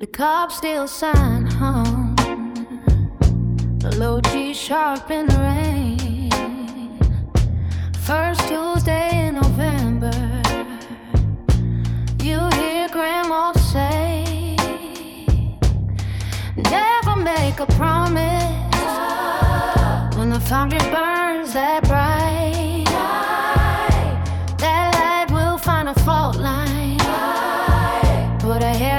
The cops still sign home. The low G sharp in the rain. First Tuesday in November. You hear grandma say, never make a promise when the foundry burns that bright. That light will find a fault line. Put a hair